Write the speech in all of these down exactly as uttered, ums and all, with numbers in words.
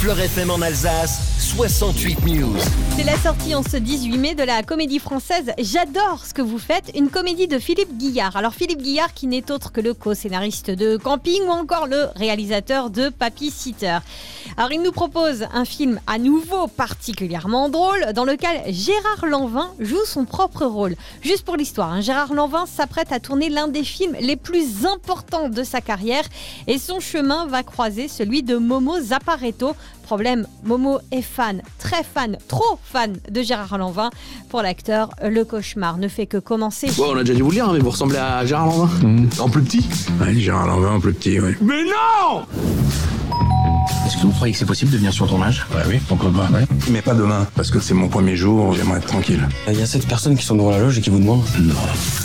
Fleur F M en Alsace, soixante-huit News. C'est la sortie en ce dix-huit mai de la comédie française J'adore ce que vous faites, une comédie de Philippe Guillard. Alors Philippe Guillard qui n'est autre que le co-scénariste de Camping ou encore le réalisateur de Papy Sitter. Alors il nous propose un film à nouveau particulièrement drôle dans lequel Gérard Lanvin joue son propre rôle. Juste pour l'histoire, hein, Gérard Lanvin s'apprête à tourner l'un des films les plus importants de sa carrière et son chemin va croiser celui de Momo Zapparetto. Problème, Momo est fan, très fan, trop fan de Gérard Lanvin. Pour l'acteur, le cauchemar ne fait que commencer. Bon, on a déjà dû vous le dire, hein, mais vous ressemblez à Gérard Lanvin. Mmh. En plus petit. Ouais, Gérard Lanvin en plus petit, oui. Mais non! Est-ce que vous croyez que c'est possible de venir sur tournage? Ouais, oui, pourquoi pas, ouais. Mais pas demain, parce que c'est mon premier jour, j'aimerais être tranquille. Il y a sept personnes qui sont devant la loge et qui vous demandent. Non.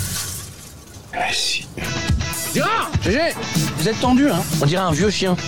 Ah, si. Gérard! Gégé! Vous êtes tendu, hein? On dirait un vieux chien.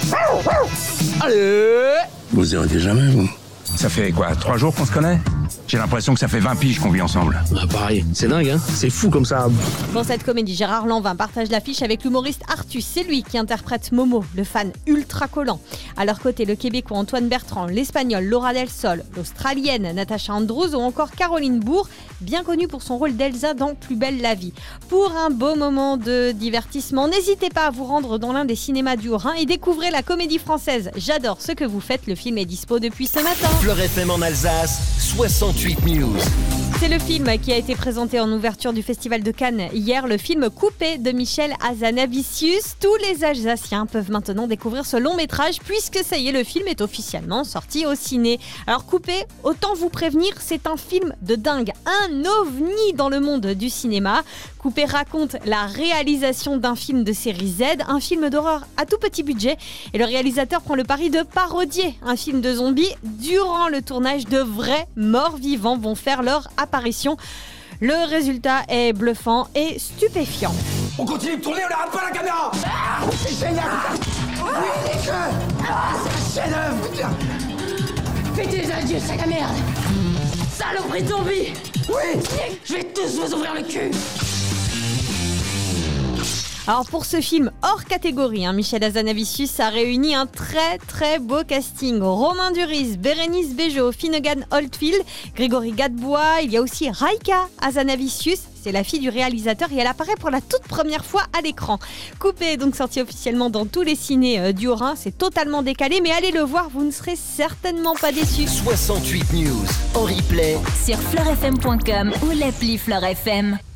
Allez! Vous arrêtez jamais, vous. Ça fait quoi, trois jours qu'on se connaît? J'ai l'impression que ça fait vingt piges qu'on vit ensemble. Ah, pareil, c'est dingue, hein. C'est fou comme ça. Dans cette comédie, Gérard Lanvin partage l'affiche avec l'humoriste Artus. C'est lui qui interprète Momo, le fan ultra collant. À leur côté, le Québécois Antoine Bertrand, l'Espagnol Laura Del Sol, l'Australienne Natasha Andrews ou encore Caroline Bourg, bien connue pour son rôle d'Elsa dans Plus belle la vie. Pour un beau moment de divertissement, n'hésitez pas à vous rendre dans l'un des cinémas du Haut-Rhin et découvrez la comédie française J'adore ce que vous faites. Le film est dispo depuis ce matin. Fleur F M en Alsace, soixante-huit News. C'est le film qui a été présenté en ouverture du Festival de Cannes hier, le film Coupé de Michel Hazanavicius. Tous les Alsaciens peuvent maintenant découvrir ce long métrage puisque ça y est, le film est officiellement sorti au ciné. Alors Coupé, autant vous prévenir, c'est un film de dingue, un ovni dans le monde du cinéma. Coupé raconte la réalisation d'un film de série Z, un film d'horreur à tout petit budget, et le réalisateur prend le pari de parodier un film de zombies. Durant le tournage, de vrais morts vivants vont faire leur apparition. Le résultat est bluffant et stupéfiant. On continue de tourner, on n'arrête pas la caméra. Ah, c'est génial. Oui, les jeux. Ah, c'est un chef-d'œuvre. Fais tes adieux, sac à merde. Saloperie de zombie. Oui. Je vais tous vous ouvrir le cul. Alors pour ce film hors catégorie, hein, Michel Hazanavicius a réuni un très très beau casting. Romain Duris, Bérénice Bejo, Finnegan Oldfield, Grégory Gadebois, il y a aussi Raika Hazanavicius, c'est la fille du réalisateur et elle apparaît pour la toute première fois à l'écran. Coupé est donc sorti officiellement dans tous les cinés euh, du Haut-Rhin, c'est totalement décalé, mais allez le voir, vous ne serez certainement pas déçus. soixante-huit News en replay sur fleur f m point com ou l'appli Fleur F M.